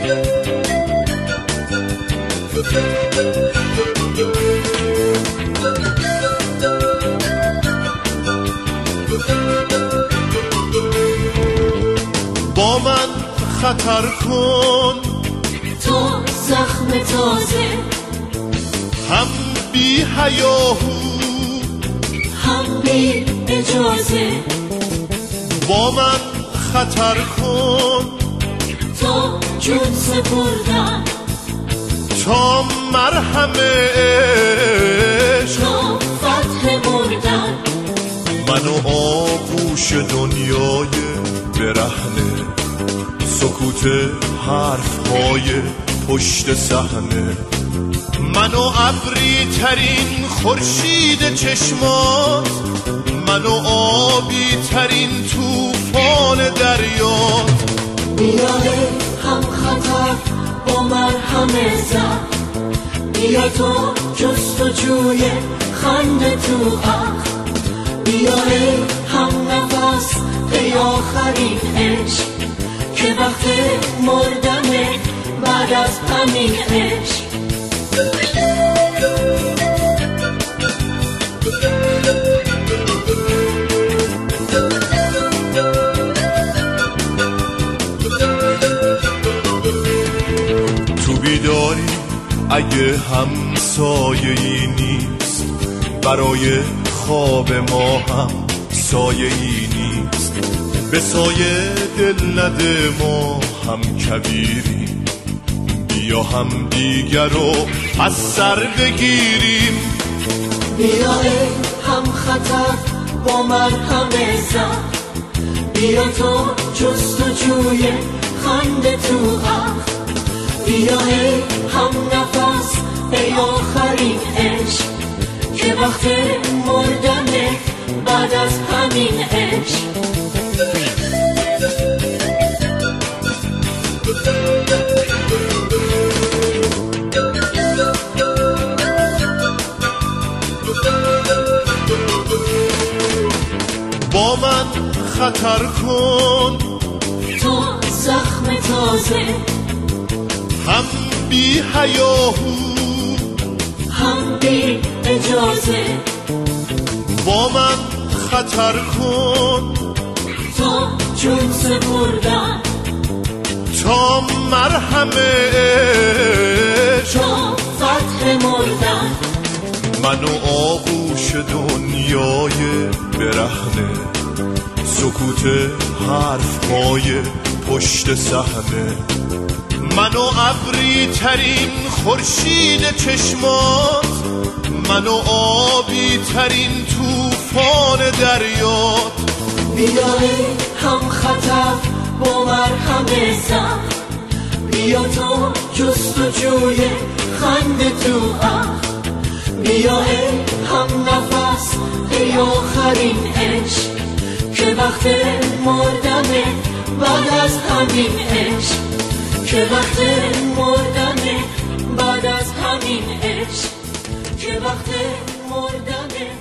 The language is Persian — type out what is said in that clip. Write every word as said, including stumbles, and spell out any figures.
با من خطر کن تو زخم تازه، هم بی حیاهو هم بی اجازه. با من خطر کن تو جون سپردن، تا مرهم عشق، تا فتح مردن. منو آغوش دنیای برهنه، سکوت حرفهای پشت صحنه. منو ابری ترین خورشید چشمات، منو آبی ترین توفان دریات. بیای هم خطر با مرهم زخم، بیا تو جستجوی خنده تو عقل. بیای هم نفس ای آخرین عشق، که وقت مردنه بعد از همین عشق. تو بیداری اگه همسایه‌ای نیست، برای خواب ما هم سایه‌ای نیست. به سایه دل نده ما هم کبیریم، بیا هم دیگر رو از سر بگیریم. بیای هم خطر با مرهم زخم، بیا تو جستجوی خنده تو عقل. بیای هم نفس ای آخرین عشق، که وقت مردنه بعد از همین عشق. با من خطر کن تو زخم تازه، هم بی حیاهو هم بی اجازه. با من خطر کن تو جون سپردن، تا مرهم عشق، تا فتح مردن. منو آغوش دنیای برهنه، سکوت حرفهای پشت صحنه. منو ابری ترین خورشید چشمات، منو آبی ترین توفان دریات. بیای هم خطر با مرهم زخم، بیا تو جستجوی خنده تو عقل. بیای هم نفس ای آخرین عشق، که وقت مردنه بعد از همین عشق. که وقت مردنه بعد از همین عشق، که وقت مردنه